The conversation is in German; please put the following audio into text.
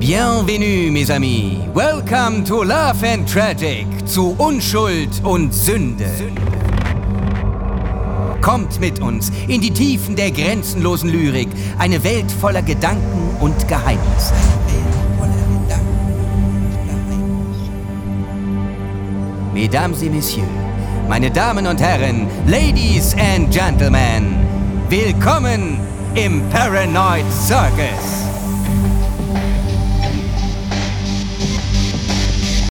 Bienvenue, mes amis. Welcome to Love and Tragic, zu Unschuld und Sünde. Kommt mit uns in die Tiefen der grenzenlosen Lyrik, eine Welt voller Gedanken und Geheimnisse. Mesdames et Messieurs, meine Damen und Herren, Ladies and Gentlemen, willkommen im Paranoid Circus.